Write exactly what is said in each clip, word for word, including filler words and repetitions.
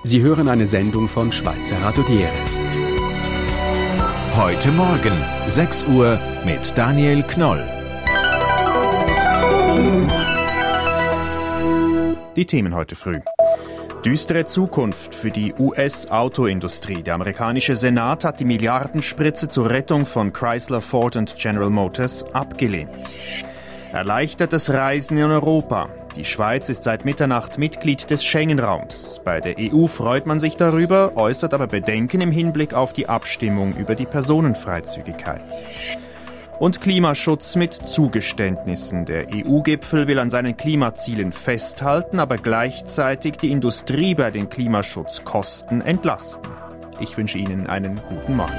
Sie hören eine Sendung von Schweizer Radio Dieres. Heute Morgen, sechs Uhr mit Daniel Knoll. Die Themen heute früh. Düstere Zukunft für die U S-Autoindustrie. Der amerikanische Senat hat die Milliardenspritze zur Rettung von Chrysler, Ford und General Motors abgelehnt. Erleichtertes Reisen in Europa. Die Schweiz ist seit Mitternacht Mitglied des Schengen-Raums. Bei der E U freut man sich darüber, äußert aber Bedenken im Hinblick auf die Abstimmung über die Personenfreizügigkeit. Und Klimaschutz mit Zugeständnissen. Der E U-Gipfel will an seinen Klimazielen festhalten, aber gleichzeitig die Industrie bei den Klimaschutzkosten entlasten. Ich wünsche Ihnen einen guten Morgen.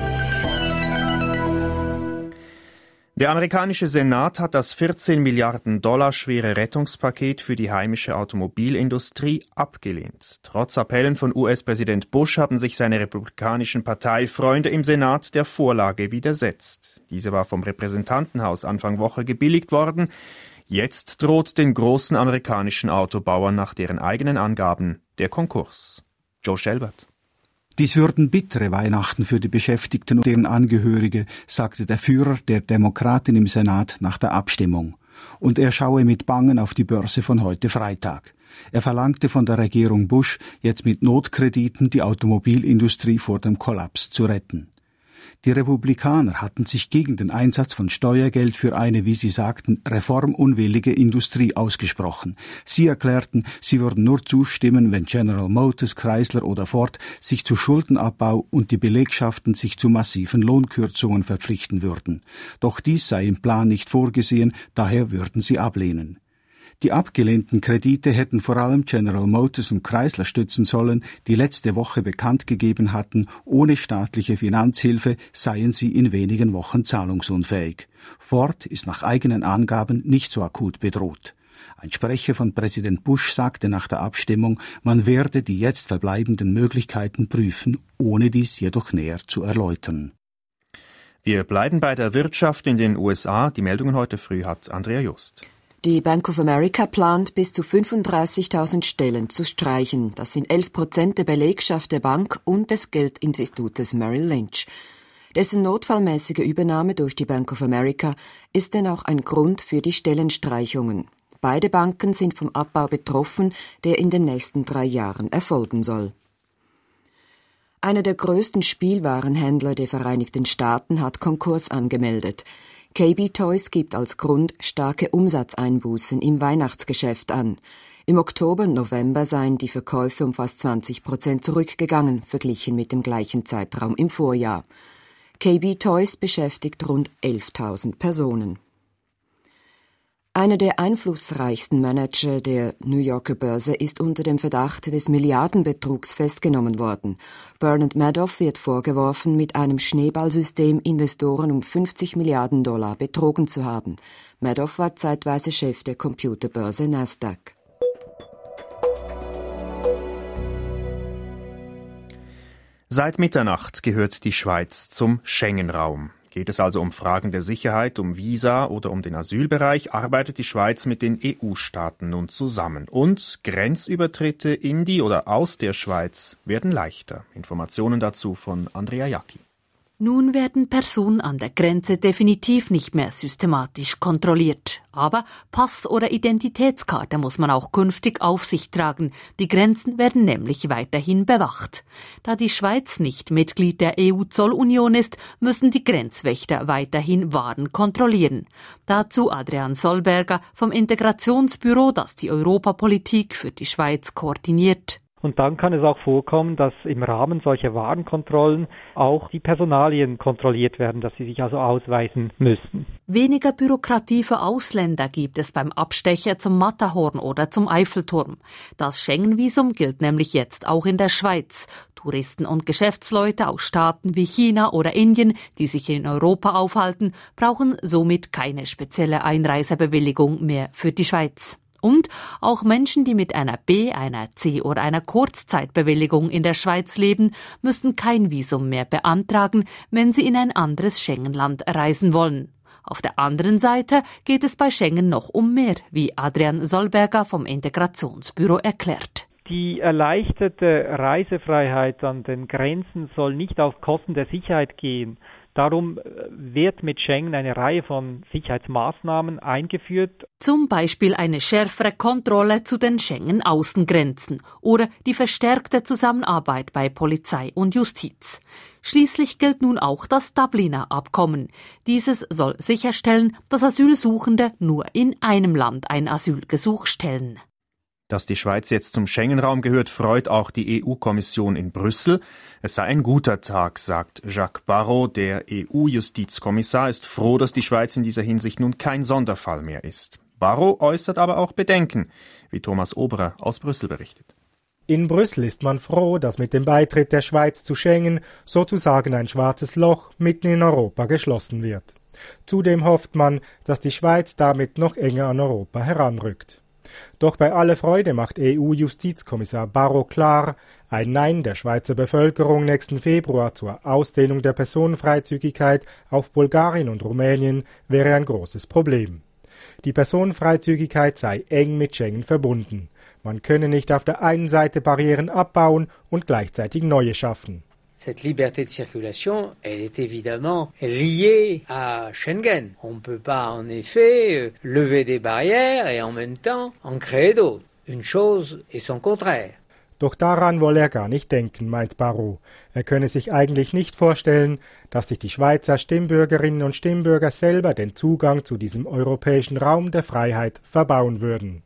Der amerikanische Senat hat das vierzehn Milliarden Dollar schwere Rettungspaket für die heimische Automobilindustrie abgelehnt. Trotz Appellen von U S-Präsident Bush haben sich seine republikanischen Parteifreunde im Senat der Vorlage widersetzt. Diese war vom Repräsentantenhaus Anfang Woche gebilligt worden. Jetzt droht den großen amerikanischen Autobauern nach deren eigenen Angaben der Konkurs. Joe Schelbert. Dies würden bittere Weihnachten für die Beschäftigten und deren Angehörige, sagte der Führer der Demokraten im Senat nach der Abstimmung. Und er schaue mit Bangen auf die Börse von heute Freitag. Er verlangte von der Regierung Bush, jetzt mit Notkrediten die Automobilindustrie vor dem Kollaps zu retten. Die Republikaner hatten sich gegen den Einsatz von Steuergeld für eine, wie sie sagten, reformunwillige Industrie ausgesprochen. Sie erklärten, sie würden nur zustimmen, wenn General Motors, Chrysler oder Ford sich zu Schuldenabbau und die Belegschaften sich zu massiven Lohnkürzungen verpflichten würden. Doch dies sei im Plan nicht vorgesehen, daher würden sie ablehnen. Die abgelehnten Kredite hätten vor allem General Motors und Chrysler stützen sollen, die letzte Woche bekannt gegeben hatten, ohne staatliche Finanzhilfe seien sie in wenigen Wochen zahlungsunfähig. Ford ist nach eigenen Angaben nicht so akut bedroht. Ein Sprecher von Präsident Bush sagte nach der Abstimmung, man werde die jetzt verbleibenden Möglichkeiten prüfen, ohne dies jedoch näher zu erläutern. Wir bleiben bei der Wirtschaft in den U S A. Die Meldungen heute früh hat Andrea Just. Die Bank of America plant, bis zu fünfunddreißigtausend Stellen zu streichen. Das sind elf Prozent der Belegschaft der Bank und des Geldinstitutes Merrill Lynch. Dessen notfallmäßige Übernahme durch die Bank of America ist denn auch ein Grund für die Stellenstreichungen. Beide Banken sind vom Abbau betroffen, der in den nächsten drei Jahren erfolgen soll. Einer der größten Spielwarenhändler der Vereinigten Staaten hat Konkurs angemeldet. K B Toys gibt als Grund starke Umsatzeinbußen im Weihnachtsgeschäft an. Im Oktober und November seien die Verkäufe um fast zwanzig Prozent zurückgegangen, verglichen mit dem gleichen Zeitraum im Vorjahr. K B Toys beschäftigt rund elftausend Personen. Einer der einflussreichsten Manager der New Yorker Börse ist unter dem Verdacht des Milliardenbetrugs festgenommen worden. Bernard Madoff wird vorgeworfen, mit einem Schneeballsystem Investoren um fünfzig Milliarden Dollar betrogen zu haben. Madoff war zeitweise Chef der Computerbörse Nasdaq. Seit Mitternacht gehört die Schweiz zum Schengen-Raum. Geht es also um Fragen der Sicherheit, um Visa oder um den Asylbereich, arbeitet die Schweiz mit den E U-Staaten nun zusammen. Und Grenzübertritte in die oder aus der Schweiz werden leichter. Informationen dazu von Andrea Jacki. Nun werden Personen an der Grenze definitiv nicht mehr systematisch kontrolliert. Aber Pass oder Identitätskarte muss man auch künftig auf sich tragen. Die Grenzen werden nämlich weiterhin bewacht. Da die Schweiz nicht Mitglied der E U-Zollunion ist, müssen die Grenzwächter weiterhin Waren kontrollieren. Dazu Adrian Sollberger vom Integrationsbüro, das die Europapolitik für die Schweiz koordiniert. Und dann kann es auch vorkommen, dass im Rahmen solcher Warenkontrollen auch die Personalien kontrolliert werden, dass sie sich also ausweisen müssen. Weniger Bürokratie für Ausländer gibt es beim Abstecher zum Matterhorn oder zum Eiffelturm. Das Schengen-Visum gilt nämlich jetzt auch in der Schweiz. Touristen und Geschäftsleute aus Staaten wie China oder Indien, die sich in Europa aufhalten, brauchen somit keine spezielle Einreisebewilligung mehr für die Schweiz. Und auch Menschen, die mit einer B-, einer C- oder einer Kurzzeitbewilligung in der Schweiz leben, müssen kein Visum mehr beantragen, wenn sie in ein anderes Schengen-Land reisen wollen. Auf der anderen Seite geht es bei Schengen noch um mehr, wie Adrian Sollberger vom Integrationsbüro erklärt. Die erleichterte Reisefreiheit an den Grenzen soll nicht auf Kosten der Sicherheit gehen. Darum wird mit Schengen eine Reihe von Sicherheitsmaßnahmen eingeführt. Zum Beispiel eine schärfere Kontrolle zu den Schengen-Außengrenzen oder die verstärkte Zusammenarbeit bei Polizei und Justiz. Schließlich gilt nun auch das Dubliner Abkommen. Dieses soll sicherstellen, dass Asylsuchende nur in einem Land ein Asylgesuch stellen. Dass die Schweiz jetzt zum Schengen-Raum gehört, freut auch die E U-Kommission in Brüssel. Es sei ein guter Tag, sagt Jacques Barrot, der E U-Justizkommissar, ist froh, dass die Schweiz in dieser Hinsicht nun kein Sonderfall mehr ist. Barrot äußert aber auch Bedenken, wie Thomas Oberer aus Brüssel berichtet. In Brüssel ist man froh, dass mit dem Beitritt der Schweiz zu Schengen sozusagen ein schwarzes Loch mitten in Europa geschlossen wird. Zudem hofft man, dass die Schweiz damit noch enger an Europa heranrückt. Doch bei aller Freude macht E U-Justizkommissar Barrot klar, ein Nein der Schweizer Bevölkerung nächsten Februar zur Ausdehnung der Personenfreizügigkeit auf Bulgarien und Rumänien wäre ein großes Problem. Die Personenfreizügigkeit sei eng mit Schengen verbunden. Man könne nicht auf der einen Seite Barrieren abbauen und gleichzeitig neue schaffen. Cette liberté de circulation, elle est évidemment liée à Schengen. On ne peut pas en effet lever des barrières et en même temps en créer d'autres. Une chose et son contraire. Doch daran wolle er gar nicht denken, meint Barrot. Er könne sich eigentlich nicht vorstellen, dass sich die Schweizer Stimmbürgerinnen und Stimmbürger selber den Zugang zu diesem europäischen Raum der Freiheit verbauen würden.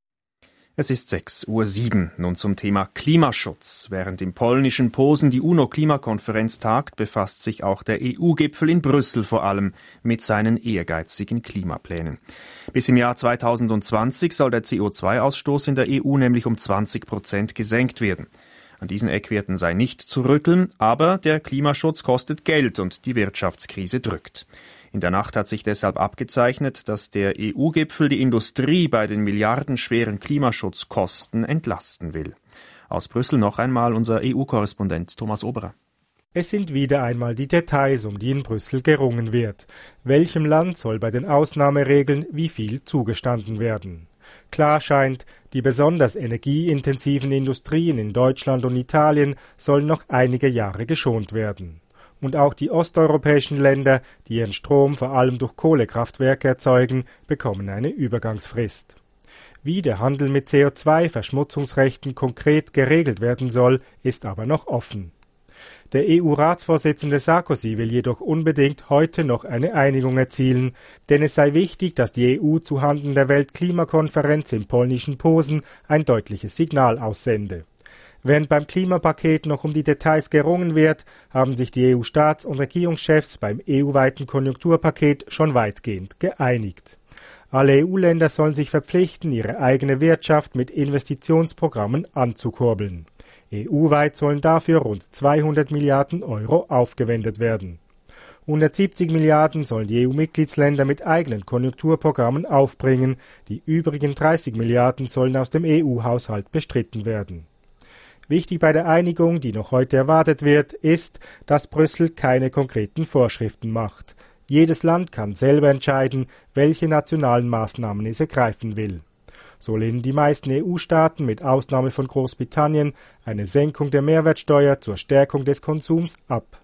Es ist sechs Uhr sieben. Nun zum Thema Klimaschutz. Während im polnischen Posen die UNO-Klimakonferenz tagt, befasst sich auch der E U-Gipfel in Brüssel vor allem mit seinen ehrgeizigen Klimaplänen. Bis im Jahr zweitausendzwanzig soll der C O zwei Ausstoß in der E U nämlich um zwanzig Prozent gesenkt werden. An diesen Eckwerten sei nicht zu rütteln, aber der Klimaschutz kostet Geld und die Wirtschaftskrise drückt. In der Nacht hat sich deshalb abgezeichnet, dass der E U-Gipfel die Industrie bei den milliardenschweren Klimaschutzkosten entlasten will. Aus Brüssel noch einmal unser E U-Korrespondent Thomas Oberer. Es sind wieder einmal die Details, um die in Brüssel gerungen wird. Welchem Land soll bei den Ausnahmeregeln wie viel zugestanden werden? Klar scheint, die besonders energieintensiven Industrien in Deutschland und Italien sollen noch einige Jahre geschont werden. Und auch die osteuropäischen Länder, die ihren Strom vor allem durch Kohlekraftwerke erzeugen, bekommen eine Übergangsfrist. Wie der Handel mit C O zwei Verschmutzungsrechten konkret geregelt werden soll, ist aber noch offen. Der E U-Ratsvorsitzende Sarkozy will jedoch unbedingt heute noch eine Einigung erzielen, denn es sei wichtig, dass die E U zuhanden der Weltklimakonferenz im polnischen Posen ein deutliches Signal aussende. Während beim Klimapaket noch um die Details gerungen wird, haben sich die E U-Staats- und Regierungschefs beim E U-weiten Konjunkturpaket schon weitgehend geeinigt. Alle E U-Länder sollen sich verpflichten, ihre eigene Wirtschaft mit Investitionsprogrammen anzukurbeln. E U-weit sollen dafür rund zweihundert Milliarden Euro aufgewendet werden. hundertsiebzig Milliarden sollen die E U-Mitgliedsländer mit eigenen Konjunkturprogrammen aufbringen, die übrigen dreißig Milliarden sollen aus dem E U-Haushalt bestritten werden. Wichtig bei der Einigung, die noch heute erwartet wird, ist, dass Brüssel keine konkreten Vorschriften macht. Jedes Land kann selber entscheiden, welche nationalen Maßnahmen es ergreifen will. So lehnen die meisten E U-Staaten mit Ausnahme von Großbritannien eine Senkung der Mehrwertsteuer zur Stärkung des Konsums ab.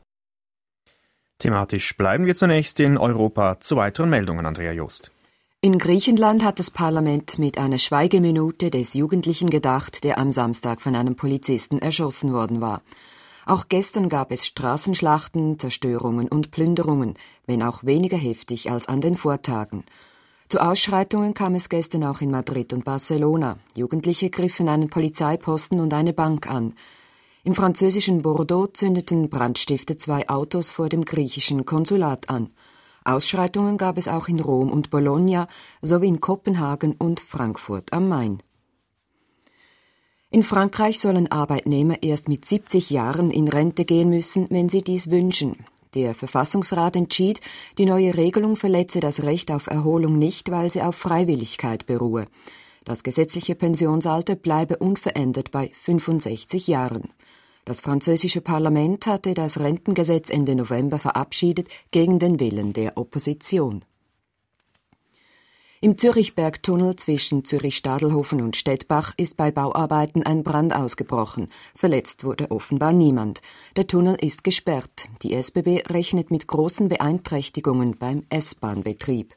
Thematisch bleiben wir zunächst in Europa. Zu weiteren Meldungen, Andrea Joost. In Griechenland hat das Parlament mit einer Schweigeminute des Jugendlichen gedacht, der am Samstag von einem Polizisten erschossen worden war. Auch gestern gab es Straßenschlachten, Zerstörungen und Plünderungen, wenn auch weniger heftig als an den Vortagen. Zu Ausschreitungen kam es gestern auch in Madrid und Barcelona. Jugendliche griffen einen Polizeiposten und eine Bank an. Im französischen Bordeaux zündeten Brandstifter zwei Autos vor dem griechischen Konsulat an. Ausschreitungen gab es auch in Rom und Bologna sowie in Kopenhagen und Frankfurt am Main. In Frankreich sollen Arbeitnehmer erst mit siebzig Jahren in Rente gehen müssen, wenn sie dies wünschen. Der Verfassungsrat entschied, die neue Regelung verletze das Recht auf Erholung nicht, weil sie auf Freiwilligkeit beruhe. Das gesetzliche Pensionsalter bleibe unverändert bei fünfundsechzig Jahren. Das französische Parlament hatte das Rentengesetz Ende November verabschiedet, gegen den Willen der Opposition. Im Zürichbergtunnel zwischen Zürich-Stadelhofen und Stettbach ist bei Bauarbeiten ein Brand ausgebrochen. Verletzt wurde offenbar niemand. Der Tunnel ist gesperrt. Die S B B rechnet mit großen Beeinträchtigungen beim S-Bahn-Betrieb.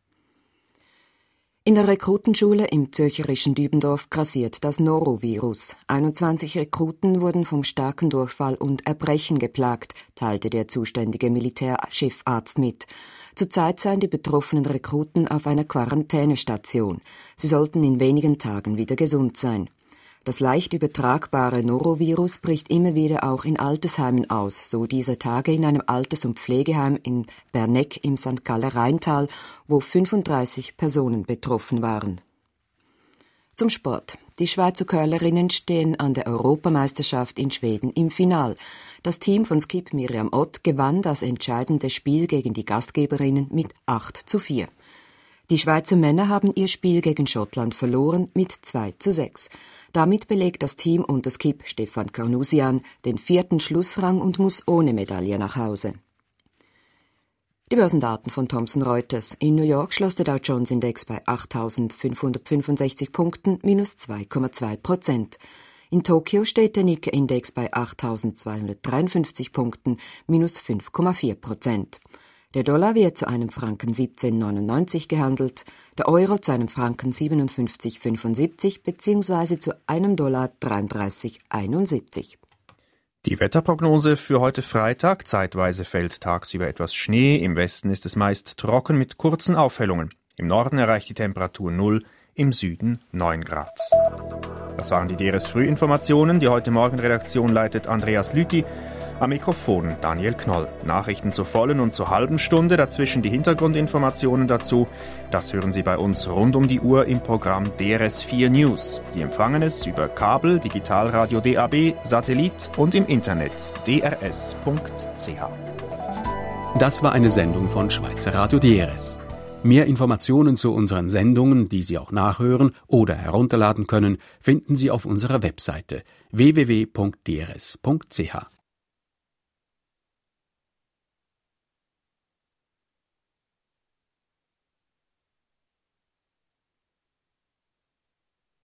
In der Rekrutenschule im zürcherischen Dübendorf grassiert das Norovirus. einundzwanzig Rekruten wurden vom starken Durchfall und Erbrechen geplagt, teilte der zuständige Militärchefarzt mit. Zurzeit seien die betroffenen Rekruten auf einer Quarantänestation. Sie sollten in wenigen Tagen wieder gesund sein. Das leicht übertragbare Norovirus bricht immer wieder auch in Altersheimen aus, so dieser Tage in einem Alters- und Pflegeheim in Bernegg im Sankt Galler Rheintal, wo fünfunddreißig Personen betroffen waren. Zum Sport. Die Schweizer Curlerinnen stehen an der Europameisterschaft in Schweden im Final. Das Team von Skip Miriam Ott gewann das entscheidende Spiel gegen die Gastgeberinnen mit acht zu vier. Die Schweizer Männer haben ihr Spiel gegen Schottland verloren mit zwei zu sechs. Damit belegt das Team unter Skip Stefan Carnusian den vierten Schlussrang und muss ohne Medaille nach Hause. Die Börsendaten von Thomson Reuters. In New York schloss der Dow Jones Index bei achttausendfünfhundertfünfundsechzig Punkten, minus zwei Komma zwei Prozent. In Tokio steht der Nikkei-Index bei achttausendzweihundertdreiundfünfzig Punkten, minus fünf Komma vier Prozent. Der Dollar wird zu einem Franken siebzehn Komma neunundneunzig gehandelt, der Euro zu einem Franken siebenundfünfzig Komma fünfundsiebzig bzw. zu einem Dollar dreiunddreißig Komma einundsiebzig. Die Wetterprognose für heute Freitag. Zeitweise fällt tagsüber etwas Schnee. Im Westen ist es meist trocken mit kurzen Aufhellungen. Im Norden erreicht die Temperatur null, im Süden neun Grad. Das waren die D R S Frühinformationen. Die heute Morgen Redaktion leitet Andreas Lüthi. Am Mikrofon Daniel Knoll. Nachrichten zur vollen und zur halben Stunde, dazwischen die Hintergrundinformationen dazu. Das hören Sie bei uns rund um die Uhr im Programm D R S vier News. Sie empfangen es über Kabel, Digitalradio D A B, Satellit und im Internet d r s punkt c h. Das war eine Sendung von Schweizer Radio D R S. Mehr Informationen zu unseren Sendungen, die Sie auch nachhören oder herunterladen können, finden Sie auf unserer Webseite w w w punkt d r s punkt c h.